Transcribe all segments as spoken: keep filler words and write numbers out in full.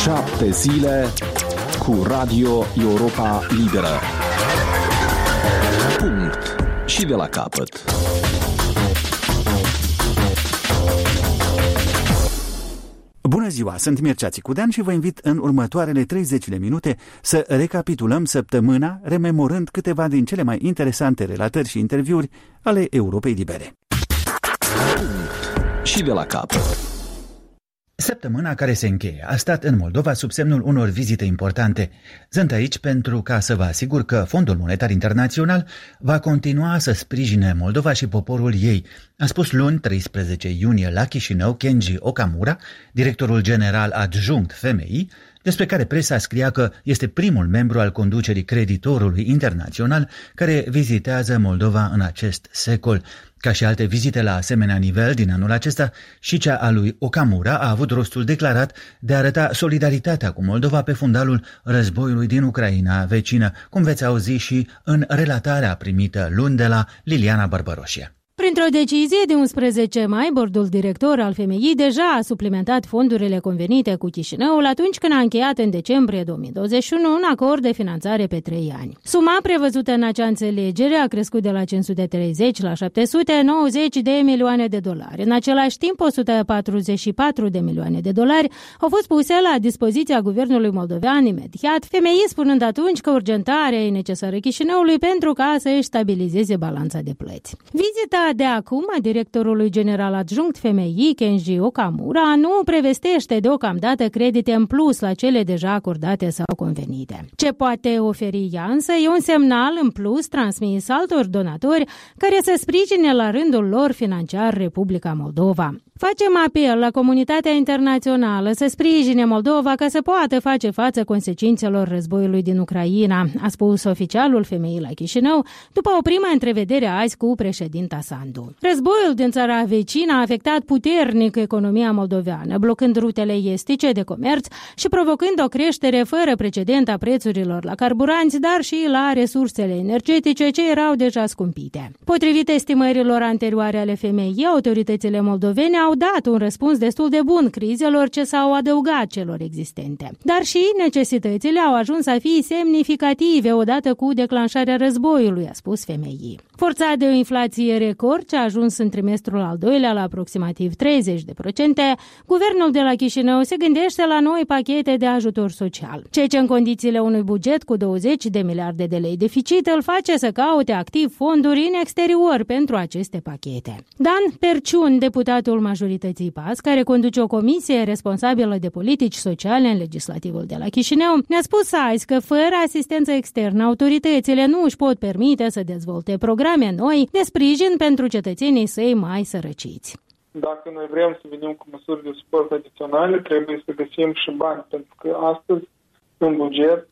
Șapte zile cu Radio Europa Liberă. Punct. Și de la capăt. Bună ziua, sunt Mircea Țicudean și vă invit în următoarele treizeci de minute să recapitulăm săptămâna, rememorând câteva din cele mai interesante relatări și interviuri ale Europei Libere. Punct. Și de la capăt. Săptămâna care se încheie a stat în Moldova sub semnul unor vizite importante. Sunt aici pentru ca să vă asigur că Fondul Monetar Internațional va continua să sprijine Moldova și poporul ei, a spus luni treisprezece iunie la Chișinău Kenji Okamura, directorul general adjunct F M I, despre care presa scria că este primul membru al conducerii creditorului internațional care vizitează Moldova în acest secol. Ca și alte vizite la asemenea nivel din anul acesta, și cea a lui Okamura a avut rostul declarat de a arăta solidaritatea cu Moldova pe fundalul războiului din Ucraina vecină, cum veți auzi și în relatarea primită luni de la Liliana Barbăroșie. Printr-o decizie de unsprezece mai, bordul director al F M I deja a suplimentat fondurile convenite cu Chișinăul atunci când a încheiat în decembrie două mii douăzeci și unu un acord de finanțare pe trei ani. Suma prevăzută în acea înțelegere a crescut de la cinci sute treizeci la șapte sute nouăzeci de milioane de dolari. În același timp, o sută patruzeci și patru de milioane de dolari au fost puse la dispoziția guvernului moldovean imediat, F M I spunând atunci că urgentarea e necesară Chișinăului pentru ca să își stabilizeze balanța de plăți. Vizita de acum a directorului general adjunct F M I, Kenji Okamura, nu prevestește deocamdată credite în plus la cele deja acordate sau convenite. Ce poate oferi ea însă e un semnal în plus transmis altor donatori care să sprijine la rândul lor financiar Republica Moldova. Facem apel la comunitatea internațională să sprijine Moldova ca să poată face față consecințelor războiului din Ucraina, a spus oficialul F M I la Chișinău după o primă întrevedere azi cu președinta Sandu. Războiul din țara vecină a afectat puternic economia moldoveană, blocând rutele estice de comerț și provocând o creștere fără precedent a prețurilor la carburanți, dar și la resursele energetice ce erau deja scumpite. Potrivit estimărilor anterioare ale F M I, autoritățile moldovene au dat un răspuns destul de bun crizelor ce s-au adăugat celor existente. Dar și necesitățile au ajuns să fie semnificative odată cu declanșarea războiului, a spus F M I. Forțat de o inflație record ce a ajuns în trimestrul al doilea la aproximativ treizeci de procente, guvernul de la Chișinău se gândește la noi pachete de ajutor social, ceea ce în condițiile unui buget cu douăzeci de miliarde de lei deficit îl face să caute activ fonduri în exterior pentru aceste pachete. Dan Perciun, deputatul majorității P A S, care conduce o comisie responsabilă de politici sociale în legislativul de la Chișinău, ne-a spus azi că fără asistență externă autoritățile nu își pot permite să dezvolte programe noi de sprijin pentru cetățenii săi mai sărăciți. Dacă noi vrem să venim cu măsuri de suport adiționale, trebuie să găsim și bani, pentru că astăzi în buget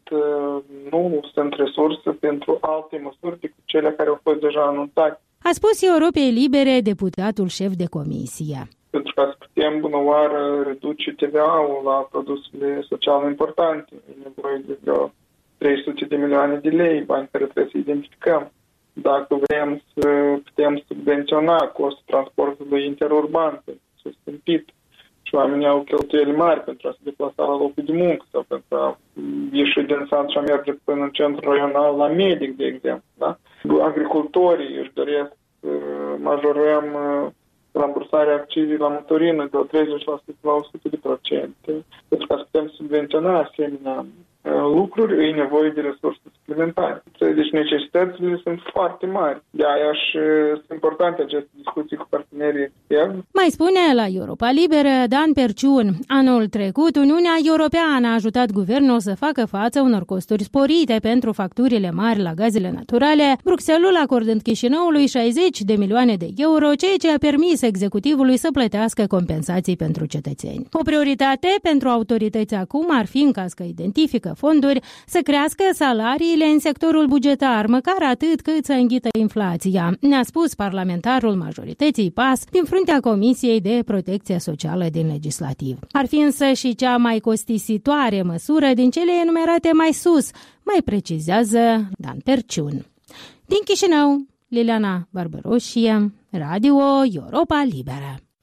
nu sunt resurse pentru alte măsuri decât cele care au fost deja anunțate. A spus Europei Libere deputatul șef de comisie. Pentru ca să putem bună oară reduce T V A-ul la produsele sociale importante, e nevoie de vreo trei sute de milioane de lei, bani care trebuie să identificăm. Dacă vrem să putem subvenționa costul transportului interurban, pentru că s-a scumpit și oamenii au cheltuieli mari pentru a se deplasa la locul de muncă sau pentru a ieși din sat și a merge până în centrul raional la medic, de exemplu. Da? Agricultorii își doresc să majorăm rambursarea accizii la motorină de la treizeci la sută la o sută de procente. Pentru ca să putem subvenționa asemenea lucruri, e nevoie de resurse suplimentare. Deci necesitățile sunt foarte mari. De aia și sunt importante aceste discuții cu partenerii externi. Mai spune la Europa Liberă Dan Perciun. Anul trecut, Uniunea Europeană a ajutat guvernul să facă față unor costuri sporite pentru facturile mari la gazele naturale, Bruxelles acordând Chișinăului șaizeci de milioane de euro, ceea ce a permis executivului să plătească compensații pentru cetățeni. O prioritate pentru autorități acum ar fi, în caz că identifică fonduri, să crească salariile în sectorul bugetar, măcar atât cât să înghită inflația, ne-a spus parlamentarul majorității P A S din fruntea Comisiei de Protecție Socială din Legislativ. Ar fi însă și cea mai costisitoare măsură din cele enumerate mai sus, mai precizează Dan Perciun. Din Chișinău, Liliana Barbăroșie, Radio Europa Liberă.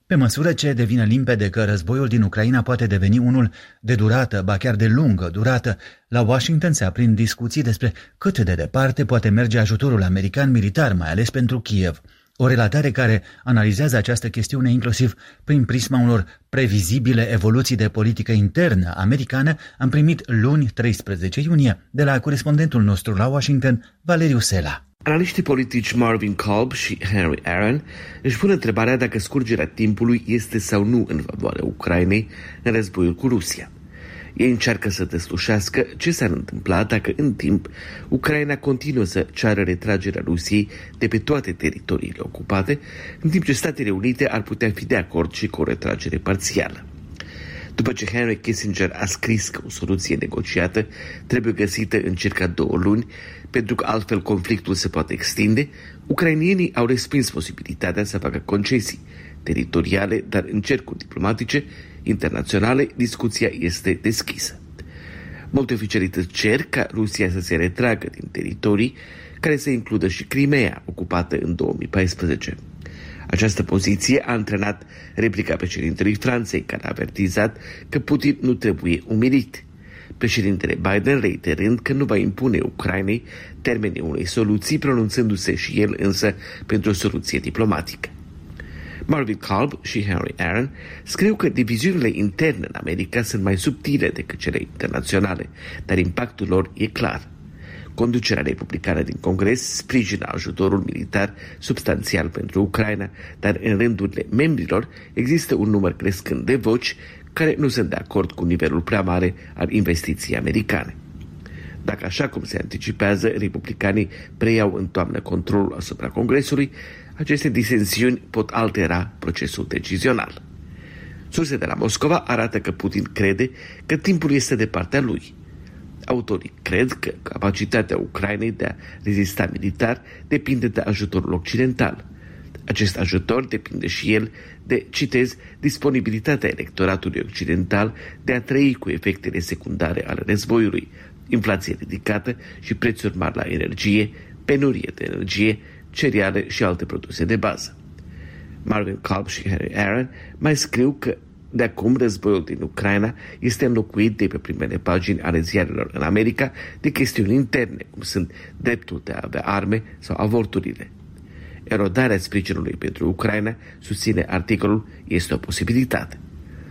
Pe măsură ce devine limpede că războiul din Ucraina poate deveni unul de durată, ba chiar de lungă durată, la Washington se aprind discuții despre cât de departe poate merge ajutorul american militar, mai ales pentru Kiev. O relatare care analizează această chestiune inclusiv prin prisma unor previzibile evoluții de politică internă americană am primit luni treisprezece iunie de la corespondentul nostru la Washington, Valeriu Sela. Analiștii politici Marvin Kolb și Henry Aaron își pun întrebarea dacă scurgerea timpului este sau nu în favoarea Ucrainei în războiul cu Rusia. Ei încearcă să deslușească ce s-ar întâmpla dacă în timp Ucraina continuă să ceară retragerea Rusiei de pe toate teritoriile ocupate, în timp ce Statele Unite ar putea fi de acord și cu o retragere parțială. După ce Henry Kissinger a scris că o soluție negociată trebuie găsită în circa două luni, pentru că altfel conflictul se poate extinde, ucrainienii au respins posibilitatea să facă concesii teritoriale, dar în cercuri diplomatice internaționale discuția este deschisă. Multe oficialități cer ca Rusia să se retragă din teritorii care să includă și Crimea, ocupată în două mii paisprezece. Această poziție a antrenat replica președintelui Franței, care a avertizat că Putin nu trebuie umilit. Președintele Biden reiterând că nu va impune Ucrainei termenii unei soluții, pronunțându-se și el însă pentru o soluție diplomatică. Marvin Kolb și Henry Aaron scriu că diviziunile interne în America sunt mai subtile decât cele internaționale, dar impactul lor e clar. Conducerea republicană din Congres sprijină ajutorul militar substanțial pentru Ucraina, dar în rândurile membrilor există un număr crescând de voci care nu sunt de acord cu nivelul prea mare al investiției americane. Dacă, așa cum se anticipează, republicanii preiau în toamnă controlul asupra Congresului, aceste disensiuni pot altera procesul decizional. Surse de la Moscova arată că Putin crede că timpul este de partea lui. Autorii cred că capacitatea Ucrainei de a rezista militar depinde de ajutorul occidental. Acest ajutor depinde și el de, citez, disponibilitatea electoratului occidental de a trăi cu efectele secundare ale războiului, inflație ridicată și prețuri mari la energie, penurie de energie, cereale și alte produse de bază. Marvin Kolb și Henry Aaron mai scriu că de acum războiul din Ucraina este înlocuit de pe primele pagini ale ziarelor în America de chestiuni interne, cum sunt dreptul de a avea arme sau avorturile. Erodarea sprijinului pentru Ucraina, susține articolul, este o posibilitate.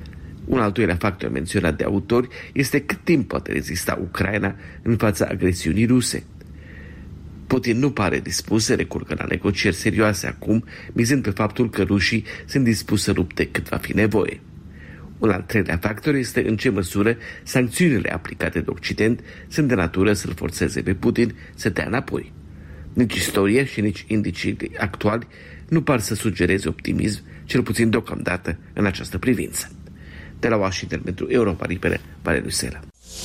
Un al doilea factor menționat de autori este cât timp poate rezista Ucraina în fața agresiunii ruse. Putin nu pare dispus să recurgă la negocieri serioase acum, mizând pe faptul că rușii sunt dispuși să lupte cât va fi nevoie. Un al treilea factor este în ce măsură sancțiunile aplicate de Occident sunt de natură să-l forțeze pe Putin să dea înapoi. Nici istoria și nici indicii actuali nu par să sugereze optimism, cel puțin deocamdată, în această privință. De la Washington pentru Europa Liberă, Valeriu Sela.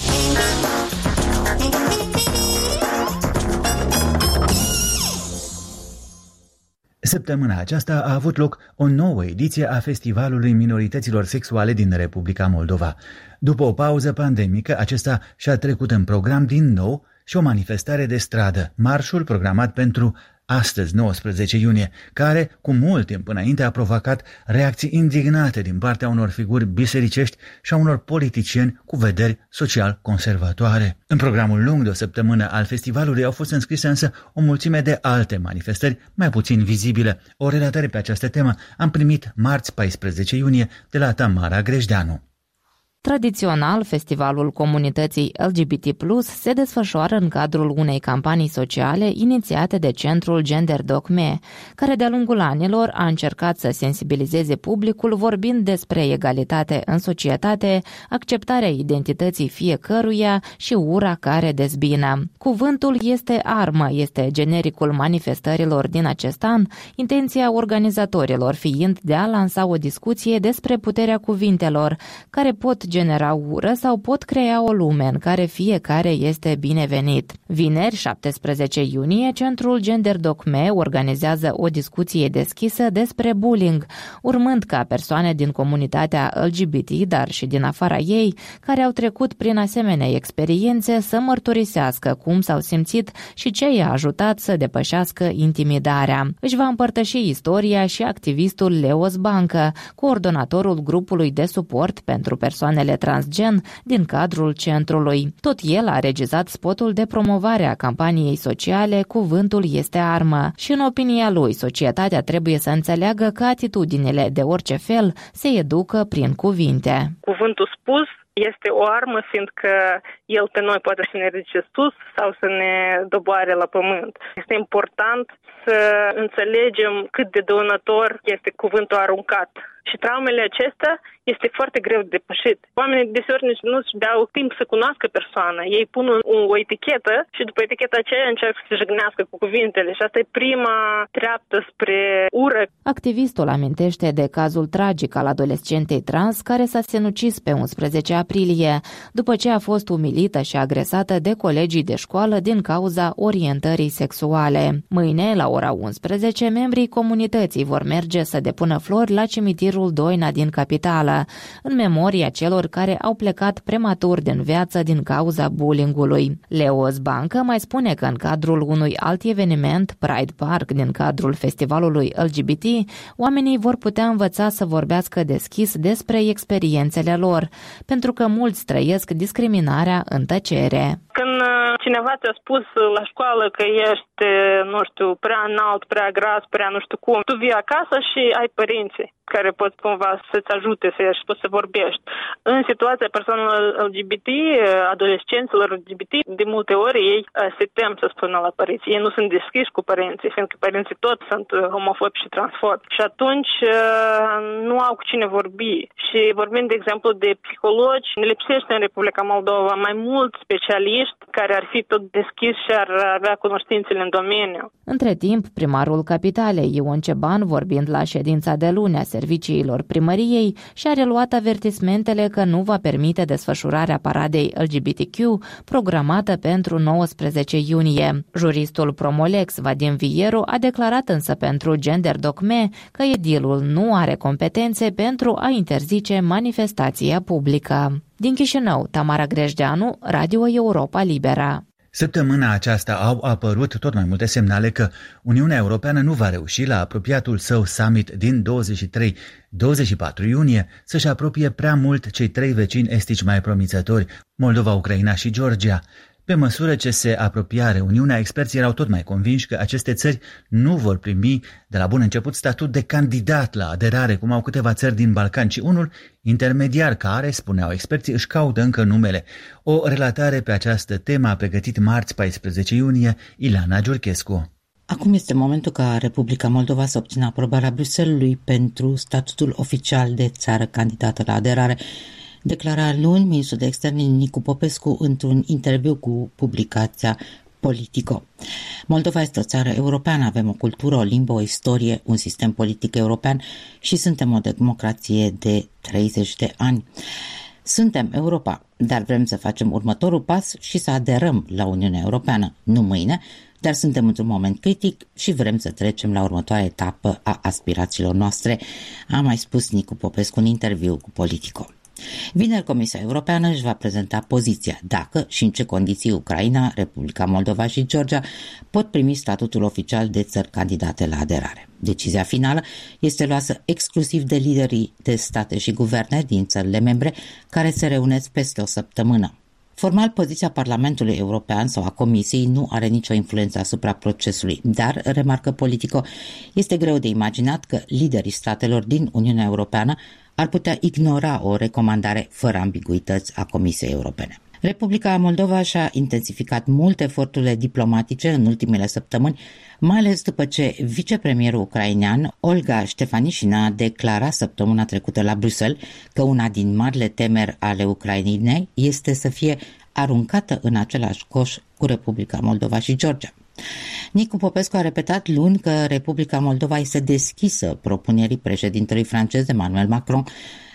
Săptămâna aceasta a avut loc o nouă ediție a Festivalului Minorităților Sexuale din Republica Moldova. După o pauză pandemică, acesta și-a trecut în program din nou și o manifestare de stradă, marșul programat pentru astăzi, nouăsprezece iunie, care, cu mult timp înainte, a provocat reacții indignate din partea unor figuri bisericești și a unor politicieni cu vederi social-conservatoare. În programul lung de o săptămână al festivalului au fost înscrise însă o mulțime de alte manifestări mai puțin vizibile. O relatare pe această temă am primit marți paisprezece iunie de la Tamara Grejdeanu. Tradițional, festivalul comunității L G B T plus, se desfășoară în cadrul unei campanii sociale inițiate de Centrul Gender Doc M E, care de-a lungul anilor a încercat să sensibilizeze publicul vorbind despre egalitate în societate, acceptarea identității fiecăruia și ura care dezbină. Cuvântul este armă, este genericul manifestărilor din acest an, intenția organizatorilor fiind de a lansa o discuție despre puterea cuvintelor, care pot genera ură sau pot crea o lume în care fiecare este binevenit. Vineri, șaptesprezece iunie, Centrul Gender Doc M E organizează o discuție deschisă despre bullying, urmând ca persoane din comunitatea L G B T, dar și din afara ei, care au trecut prin asemenea experiențe, să mărturisească cum s-au simțit și ce i-a ajutat să depășească intimidarea. Își va împărtăși istoria și activistul Leos Bancă, coordonatorul grupului de suport pentru persoanele transgen din cadrul centrului. Tot el a regizat spotul de promovare a campaniei sociale Cuvântul este armă și, în opinia lui, societatea trebuie să înțeleagă că atitudinile de orice fel se educă prin cuvinte. Cuvântul spus este o armă, fiindcă el pe noi poate să ne ridice sus sau să ne doboare la pământ. Este important să înțelegem cât de dăunător este cuvântul aruncat. Și traumele acestea este foarte greu de depășit. Oamenii deseori nici nu-și dau timp să cunoască persoana. Ei pun o, o etichetă și după eticheta aceea încearcă să se jignească cu cuvintele. Și asta e prima treaptă spre ură. Activistul amintește de cazul tragic al adolescentei trans care s-a sinucis pe unsprezece aprilie, după ce a fost umilită și agresată de colegii de școală din cauza orientării sexuale. Mâine, la ora unsprezece, membrii comunității vor merge să depună flori la cimitirul Doina din capitală, în memoria celor care au plecat prematur din viață din cauza bullyingului. Leos Bancă mai spune că în cadrul unui alt eveniment, Pride Park, din cadrul festivalului L G B T, oamenii vor putea învăța să vorbească deschis despre experiențele lor, pentru că mulți trăiesc discriminarea în tăcere. Când cineva ți-a spus la școală că ești, nu știu, prea înalt, prea gras, prea nu știu cum, tu vii acasă și ai părinții care pot cumva să-ți ajute să ieși, poți să vorbești. În situația persoanelor L G B T, adolescenților L G B T, de multe ori ei se tem să spună la părinți. Ei nu sunt deschiși cu părinții, fiindcă părinții toți sunt homofobi și transfobi. Și atunci nu au cu cine vorbi. Și vorbim, de exemplu, de psihologi, ne lipsește în Republica Moldova mai mulți specialiști care ar fi tot deschiși și ar avea cunoștințele în domeniu. Între timp, primarul capitalei, Ion Ceban, vorbind la ședința de luni a serviciilor primăriei, și-a reluat avertismentele că nu va permite desfășurarea paradei L G B T Q programată pentru nouăsprezece iunie. Juristul Promolex, Vadim Vieru, a declarat însă pentru Gender Doc M E că edilul nu are competențe pentru a interzice manifestația publică. Din Chișinău, Tamara Grejdeanu, Radio Europa Liberă. Săptămâna aceasta au apărut tot mai multe semnale că Uniunea Europeană nu va reuși la apropiatul său summit din douăzeci și trei douăzeci și patru iunie să-și apropie prea mult cei trei vecini estici mai promițători, Moldova, Ucraina și Georgia. Pe măsură ce se apropia reuniunea, experții erau tot mai convinși că aceste țări nu vor primi de la bun început statut de candidat la aderare, cum au câteva țări din Balcan, ci unul intermediar care, spuneau experții, își caută încă numele. O relatare pe această temă a pregătit marți paisprezece iunie Ileana Giurchescu. Acum este momentul ca Republica Moldova să obțină aprobarea Bruxellesului pentru statutul oficial de țară candidată la aderare, declara luni ministrul de externe Nicu Popescu într-un interviu cu publicația Politico. Moldova este o țară europeană, avem o cultură, o limbă, o istorie, un sistem politic european și suntem o democrație de treizeci de ani. Suntem Europa, dar vrem să facem următorul pas și să aderăm la Uniunea Europeană, nu mâine, dar suntem într-un moment critic și vrem să trecem la următoarea etapă a aspirațiilor noastre, a mai spus Nicu Popescu în interviu cu Politico. Vineri, Comisia Europeană își va prezenta poziția dacă și în ce condiții Ucraina, Republica Moldova și Georgia pot primi statutul oficial de țări candidate la aderare. Decizia finală este luată exclusiv de liderii de state și guverne din țările membre care se reunesc peste o săptămână. Formal, poziția Parlamentului European sau a Comisiei nu are nicio influență asupra procesului, dar, remarcă Politico, este greu de imaginat că liderii statelor din Uniunea Europeană ar putea ignora o recomandare fără ambiguități a Comisiei Europene. Republica Moldova și-a intensificat mult eforturile diplomatice în ultimele săptămâni, mai ales după ce vicepremierul ucrainean Olga Ștefanișina a declarat săptămâna trecută la Bruxelles că una din marile temeri ale Ucrainei este să fie aruncată în același coș cu Republica Moldova și Georgia. Nicu Popescu a repetat luni că Republica Moldova este deschisă propunerii președintelui francez Emmanuel Macron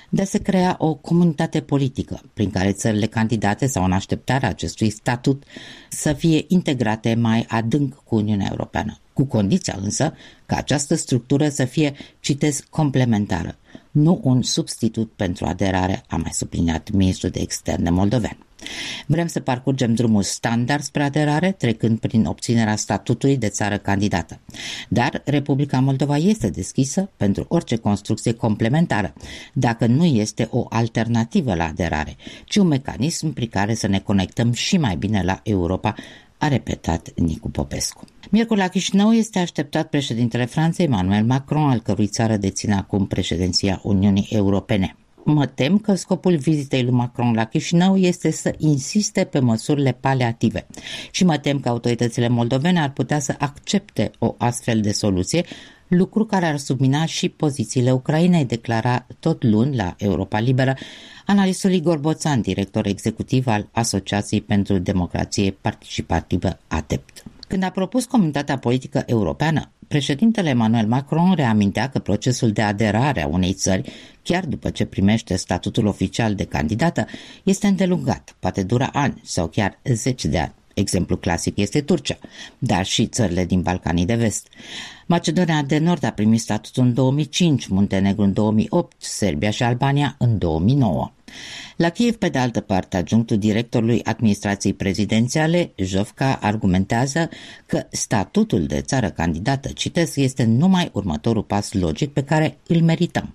de a se crea o comunitate politică prin care țările candidate sau în așteptarea acestui statut să fie integrate mai adânc cu Uniunea Europeană, cu condiția însă ca această structură să fie, citez, complementară, nu un substitut pentru aderare, a mai subliniat ministrul de externe moldovean. Vrem să parcurgem drumul standard spre aderare, trecând prin obținerea statutului de țară candidată. Dar Republica Moldova este deschisă pentru orice construcție complementară, dacă nu este o alternativă la aderare, ci un mecanism prin care să ne conectăm și mai bine la Europa, a repetat Nicu Popescu. Miercuri la Chișinău este așteptat președintele Franței, Emmanuel Macron, al cărui țară deține acum președinția Uniunii Europene. Mă tem că scopul vizitei lui Macron la Chișinău este să insiste pe măsurile paliative și mă tem că autoritățile moldovene ar putea să accepte o astfel de soluție, lucru care ar submina și pozițiile Ucrainei, declara tot luni la Europa Liberă analistul Igor Boțan, director executiv al Asociației pentru Democrație Participativă ADEPT. Când a propus comunitatea politică europeană, președintele Emmanuel Macron reamintea că procesul de aderare a unei țări, chiar după ce primește statutul oficial de candidată, este îndelungat, poate dura ani sau chiar zeci de ani. Exemplu clasic este Turcia, dar și țările din Balcanii de Vest. Macedonia de Nord a primit statutul în două mii cinci, Muntenegru în două mii opt, Serbia și Albania în două mii nouă. La Kiev, pe de altă parte, adjunctul directorului administrației prezidențiale, Jovka, argumentează că statutul de țară candidată, citesc, este numai următorul pas logic pe care îl merităm.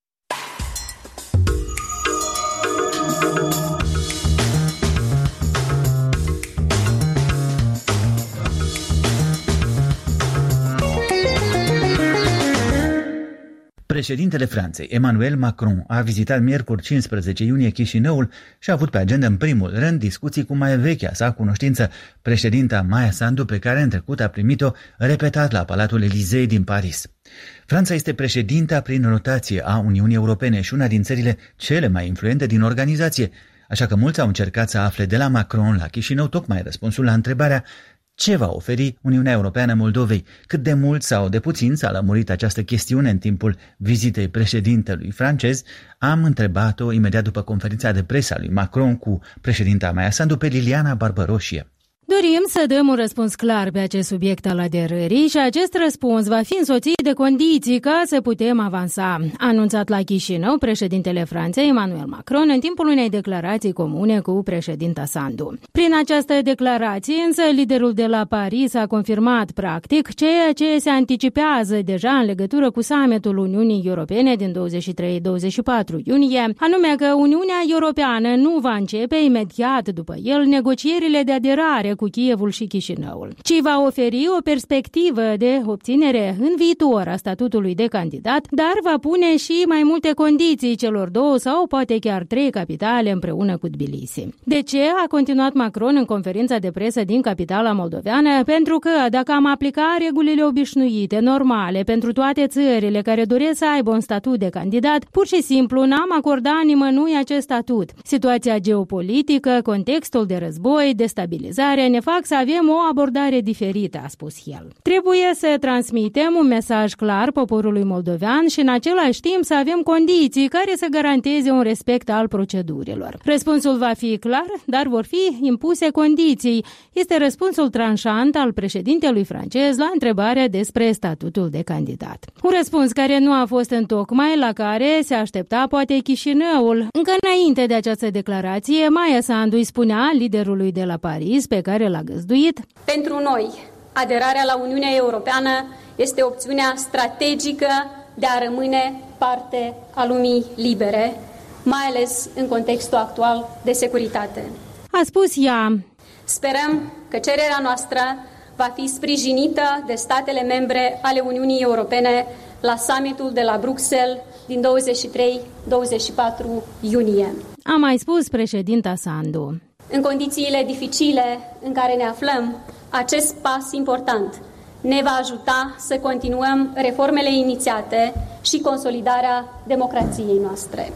Președintele Franței, Emmanuel Macron, a vizitat miercuri cincisprezece iunie Chișinăul și a avut pe agenda în primul rând discuții cu mai vechea sa cunoștință, președinta Maia Sandu, pe care în trecut a primit-o repetat la Palatul Elysee din Paris. Franța este președinta prin rotație a Uniunii Europene și una din țările cele mai influente din organizație, așa că mulți au încercat să afle de la Macron la Chișinău tocmai răspunsul la întrebarea: ce va oferi Uniunea Europeană Moldovei? Cât de mult sau de puțin s-a lămurit această chestiune în timpul vizitei președintelui francez? Am întrebat-o imediat după conferința de presă a lui Macron cu președinta Maia Sandu pe Liliana Barbăroșie. Dorim să dăm un răspuns clar pe acest subiect al aderării și acest răspuns va fi însoțit de condiții ca să putem avansa, a anunțat la Chișinău președintele Franței, Emmanuel Macron, în timpul unei declarații comune cu președinta Sandu. Prin această declarație, însă, liderul de la Paris a confirmat practic ceea ce se anticipează deja în legătură cu summitul Uniunii Europene din douăzeci și trei douăzeci și patru iunie, anume că Uniunea Europeană nu va începe imediat după el negocierile de aderare cu Kievul și Chișinăul, ci va oferi o perspectivă de obținere în viitor a statutului de candidat, dar va pune și mai multe condiții celor două sau poate chiar trei capitale împreună cu Tbilisi. De ce a continuat Macron în conferința de presă din capitala moldoveană? Pentru că dacă am aplica regulile obișnuite, normale, pentru toate țările care doresc să aibă un statut de candidat, pur și simplu n-am acordat nimănui acest statut. Situația geopolitică, contextul de război, destabilizarea ne fac să avem o abordare diferită, a spus el. Trebuie să transmitem un mesaj clar poporului moldovean și în același timp să avem condiții care să garanteze un respect al procedurilor. Răspunsul va fi clar, dar vor fi impuse condiții. Este răspunsul tranșant al președintelui francez la întrebarea despre statutul de candidat. Un răspuns care nu a fost întocmai la care se aștepta poate Chișinăul. Încă înainte de această declarație, Maia Sandu îi spunea liderului de la Paris, pe care l-a găzduit: pentru noi, aderarea la Uniunea Europeană este opțiunea strategică de a rămâne parte a lumii libere, mai ales în contextul actual de securitate. A spus ea. Sperăm că cererea noastră va fi sprijinită de statele membre ale Uniunii Europene la summitul de la Bruxelles din douăzeci și trei douăzeci și patru iunie. A mai spus președinta Sandu. În condițiile dificile în care ne aflăm, acest pas important ne va ajuta să continuăm reformele inițiate și consolidarea democrației noastre.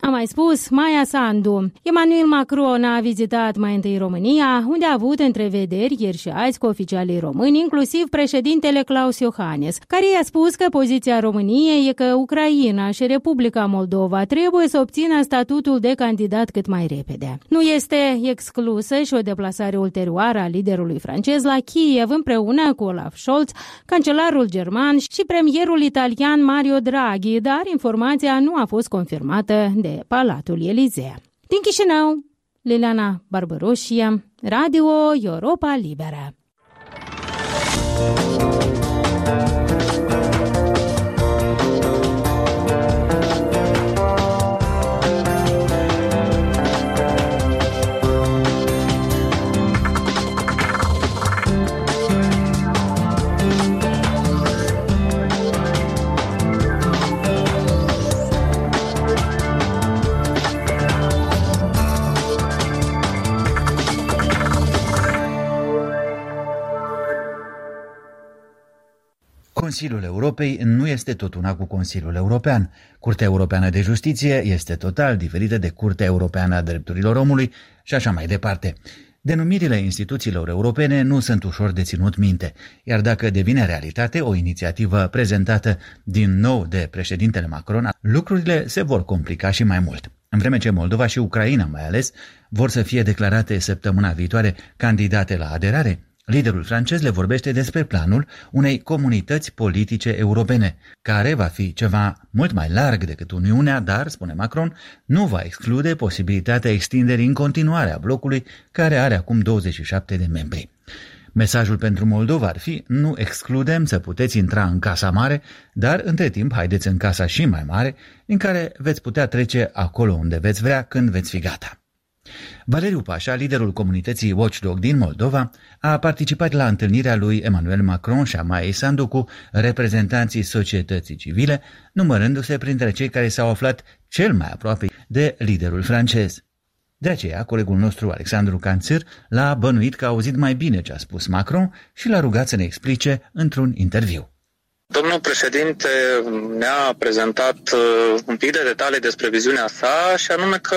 A mai spus Maia Sandu. Emmanuel Macron a vizitat mai întâi România, unde a avut întrevederi ieri și azi cu oficialii români, inclusiv președintele Klaus Iohannis, care i-a spus că poziția României e că Ucraina și Republica Moldova trebuie să obțină statutul de candidat cât mai repede. Nu este exclusă și o deplasare ulterioară a liderului francez la Kiev împreună cu Olaf Scholz, cancelarul german și premierul italian Mario Draghi, dar informația nu a fost confirmată de Palatul Elisee. Din Chișinău, Liliana Barbăroșia, Radio Europa Liberă. Consiliul Europei nu este tot una cu Consiliul European. Curtea Europeană de Justiție este total diferită de Curtea Europeană a Drepturilor Omului și așa mai departe. Denumirile instituțiilor europene nu sunt ușor de ținut minte, iar dacă devine realitate o inițiativă prezentată din nou de președintele Macron, lucrurile se vor complica și mai mult. În vreme ce Moldova și Ucraina mai ales vor să fie declarate săptămâna viitoare candidate la aderare, liderul francez le vorbește despre planul unei comunități politice europene, care va fi ceva mult mai larg decât Uniunea, dar, spune Macron, nu va exclude posibilitatea extinderii în continuare a blocului, care are acum douăzeci și șapte de membri. Mesajul pentru Moldova ar fi: nu excludem să puteți intra în casa mare, dar între timp haideți în casa și mai mare, în care veți putea trece acolo unde veți vrea, când veți fi gata. Valeriu Pașa, liderul comunității Watchdog din Moldova, a participat la întâlnirea lui Emmanuel Macron și a Maiei Sandu cu reprezentanții societății civile, numărându-se printre cei care s-au aflat cel mai aproape de liderul francez. De aceea, colegul nostru Alexandru Canțir l-a bănuit că a auzit mai bine ce a spus Macron și l-a rugat să ne explice într-un interviu. Domnul președinte ne-a prezentat uh, un pic de detalii despre viziunea sa, și anume că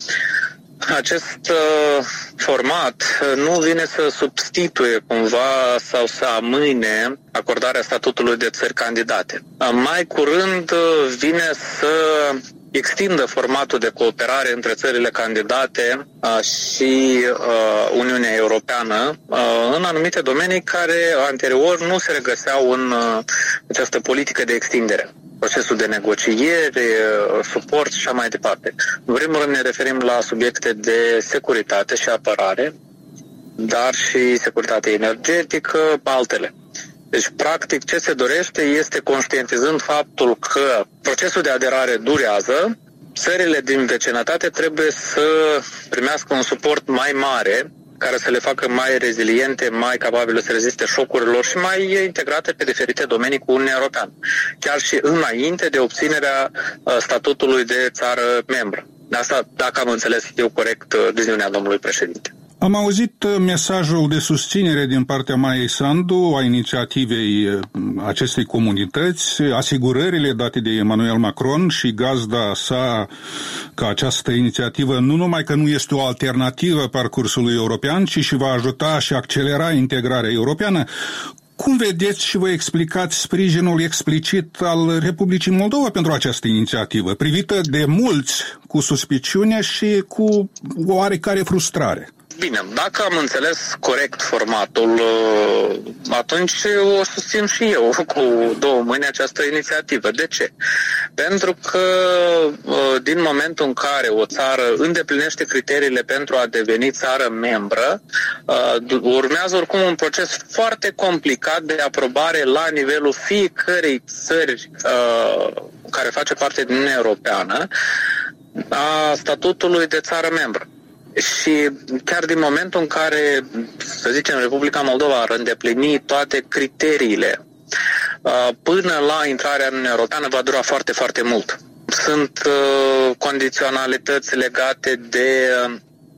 acest uh, format nu vine să substituie cumva sau să amâne acordarea statutului de țări candidate. Mai curând vine să extindă formatul de cooperare între țările candidate uh, și uh, Uniunea Europeană uh, în anumite domenii care anterior nu se regăseau în uh, această politică de extindere. Procesul de negociere, suport și așa mai departe. În primul rând ne referim la subiecte de securitate și apărare, dar și securitate energetică, altele. Deci, practic, ce se dorește este, conștientizând faptul că procesul de aderare durează, țările din vecinătate trebuie să primească un suport mai mare, care să le facă mai reziliente, mai capabile să reziste șocurilor și mai integrate pe diferite domenii cu Uniunea Europeană, chiar și înainte de obținerea statutului de țară membră. Asta, dacă am înțeles eu corect viziunea domnului președinte. Am auzit mesajul de susținere din partea Maiei Sandu a inițiativei acestei comunități, asigurările date de Emmanuel Macron și gazda sa că această inițiativă nu numai că nu este o alternativă parcursului european, ci și va ajuta și accelera integrarea europeană. Cum vedeți și vă explicați sprijinul explicit al Republicii Moldova pentru această inițiativă, privită de mulți cu suspiciune și cu oarecare frustrare? Bine, dacă am înțeles corect formatul, atunci o susțin și eu cu două mâini această inițiativă. De ce? Pentru că din momentul în care o țară îndeplinește criteriile pentru a deveni țară membră, urmează oricum un proces foarte complicat de aprobare la nivelul fiecărei țări care face parte din Uniunea Europeană a statutului de țară membră. Și chiar din momentul în care, să zicem, Republica Moldova ar îndeplini toate criteriile până la intrarea în Uniunea Europeană, va dura foarte, foarte mult. Sunt condiționalități legate de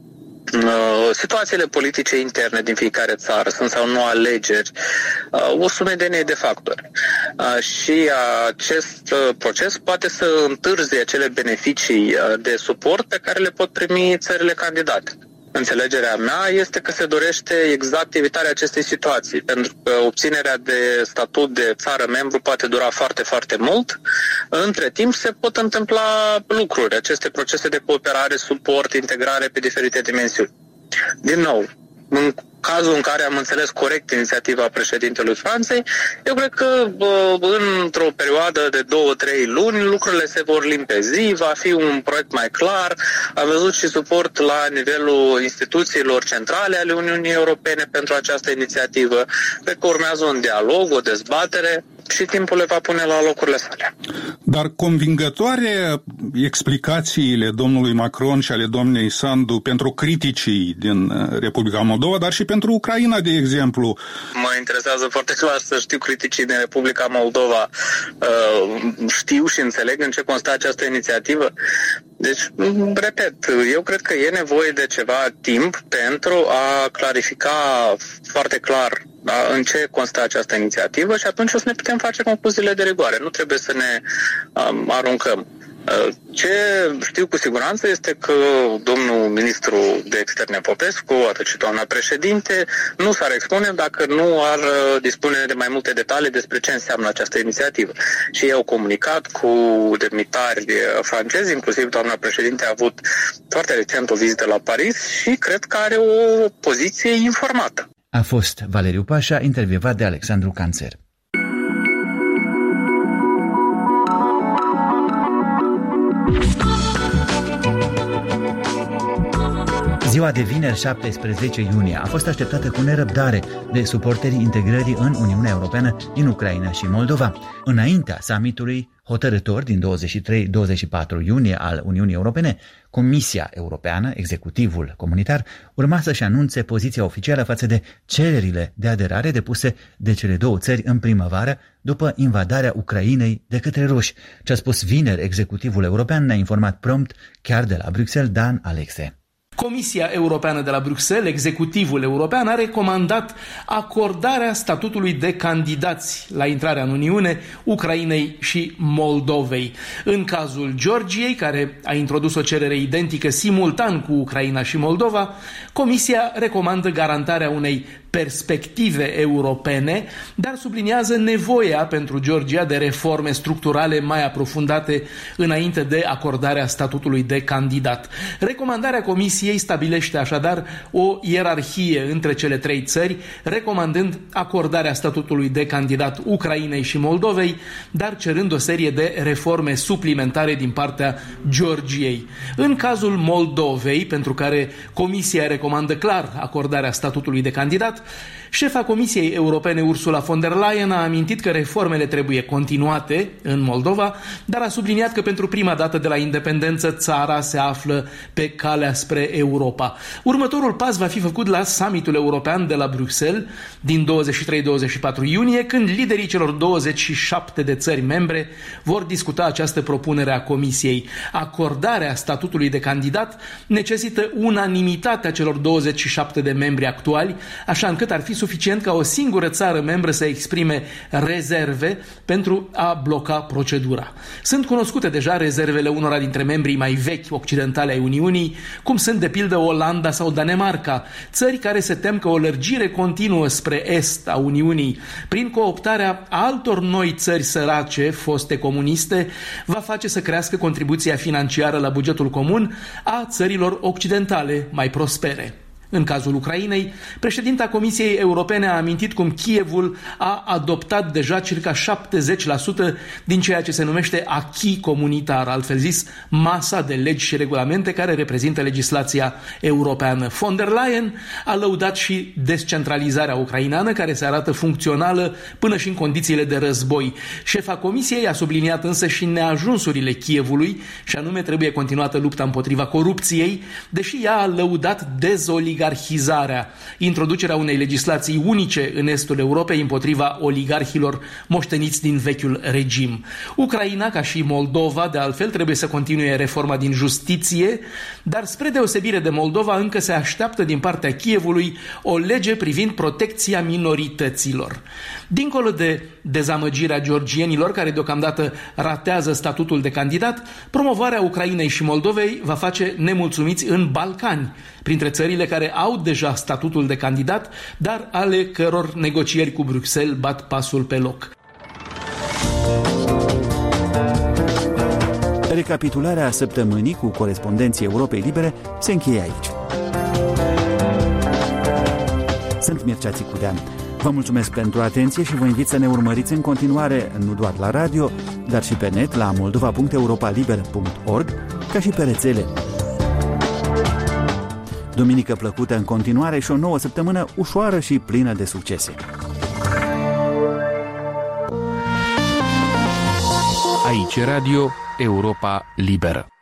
situațiile politice interne din fiecare țară, sunt sau nu alegeri, o sumedenie de factori. Și acest proces poate să întârzie acele beneficii de suport pe care le pot primi țările candidate. Înțelegerea mea este că se dorește exact evitarea acestei situații, pentru că obținerea de statut de țară membru poate dura foarte, foarte mult. Între timp se pot întâmpla lucruri, aceste procese de cooperare, suport, integrare pe diferite dimensiuni. Din nou, în cazul în care am înțeles corect inițiativa președintelui Franței, eu cred că într-o perioadă de două, trei luni lucrurile se vor limpezi, va fi un proiect mai clar. Am văzut și suport la nivelul instituțiilor centrale ale Uniunii Europene pentru această inițiativă. Cred că urmează un dialog, o dezbatere și timpul le va pune la locurile sale. Dar convingătoare explicațiile domnului Macron și ale doamnei Sandu pentru criticii din Republica Moldova, dar și pentru Ucraina, de exemplu. Mă interesează foarte clar să știu criticii din Republica Moldova. Știu și înțeleg în ce constă această inițiativă. Deci, repet, eu cred că e nevoie de ceva timp pentru a clarifica foarte clar în ce constă această inițiativă și atunci o să ne putem face concluziile de rigoare. Nu trebuie să ne um, aruncăm. Ce știu cu siguranță este că domnul ministru de externe Popescu, atât și doamna președinte, nu s-ar expune dacă nu ar dispune de mai multe detalii despre ce înseamnă această inițiativă. Și ei au comunicat cu demnitari francezi, inclusiv doamna președinte a avut foarte recent o vizită la Paris și cred că are o poziție informată. A fost Valeriu Pașa, intervievat de Alexandru Canțer. Ziua de vineri, șaptesprezece iunie, a fost așteptată cu nerăbdare de suporterii integrării în Uniunea Europeană din Ucraina și Moldova. Înaintea summitului hotărător din douăzeci și trei douăzeci și patru iunie al Uniunii Europene, Comisia Europeană, executivul comunitar, urma să-și anunțe poziția oficială față de cererile de aderare depuse de cele două țări în primăvară după invadarea Ucrainei de către ruși. Ce a spus vineri executivul european ne-a informat prompt chiar de la Bruxelles Dan Alexe. Comisia Europeană de la Bruxelles, executivul european, a recomandat acordarea statutului de candidați la intrarea în Uniune Ucrainei și Moldovei. În cazul Georgiei, care a introdus o cerere identică simultan cu Ucraina și Moldova, Comisia recomandă garantarea unei perspective europene, dar subliniază nevoia pentru Georgia de reforme structurale mai aprofundate înainte de acordarea statutului de candidat. Recomandarea Comisiei stabilește așadar o ierarhie între cele trei țări, recomandând acordarea statutului de candidat Ucrainei și Moldovei, dar cerând o serie de reforme suplimentare din partea Georgiei. În cazul Moldovei, pentru care Comisia recomandă clar acordarea statutului de candidat, șefa Comisiei Europene Ursula von der Leyen a amintit că reformele trebuie continuate în Moldova, dar a subliniat că pentru prima dată de la independență țara se află pe calea spre Europa. Următorul pas va fi făcut la summitul european de la Bruxelles din douăzeci și trei douăzeci și patru iunie, când liderii celor douăzeci și șapte de țări membre vor discuta această propunere a Comisiei. Acordarea statutului de candidat necesită unanimitatea celor douăzeci și șapte de membri actuali, așa încât ar fi suficient ca o singură țară membră să exprime rezerve pentru a bloca procedura. Sunt cunoscute deja rezervele unora dintre membrii mai vechi occidentale ai Uniunii, cum sunt de pildă Olanda sau Danemarca, țări care se tem că o lărgire continuă spre est a Uniunii, prin cooptarea altor noi țări sărace, foste comuniste, va face să crească contribuția financiară la bugetul comun a țărilor occidentale mai prospere. În cazul Ucrainei, președinta Comisiei Europene a amintit cum Kievul a adoptat deja circa șaptezeci la sută din ceea ce se numește acquis comunitar, altfel zis, masa de legi și regulamente care reprezintă legislația europeană. Von der Leyen a lăudat și descentralizarea ucraineană, care se arată funcțională până și în condițiile de război. Șefa Comisiei a subliniat însă și neajunsurile Kievului, și anume trebuie continuată lupta împotriva corupției, deși ea a lăudat dezoligarhia oligarhizarea, introducerea unei legislații unice în estul Europei împotriva oligarhilor moșteniți din vechiul regim. Ucraina, ca și Moldova, de altfel, trebuie să continue reforma din justiție, dar spre deosebire de Moldova, încă se așteaptă din partea Kievului o lege privind protecția minorităților. Dincolo de dezamăgirea georgienilor, care deocamdată ratează statutul de candidat, promovarea Ucrainei și Moldovei va face nemulțumiți în Balcani, printre țările care au deja statutul de candidat, dar ale căror negocieri cu Bruxelles bat pasul pe loc. Recapitularea săptămânii cu corespondenții Europei Libere se încheie aici. Sunt Mircea Țicudean. Vă mulțumesc pentru atenție și vă invit să ne urmăriți în continuare, nu doar la radio, dar și pe net la moldova punct europa liber punct org, ca și pe rețele. Duminică plăcută în continuare și o nouă săptămână ușoară și plină de succese. Aici Radio Europa Liberă.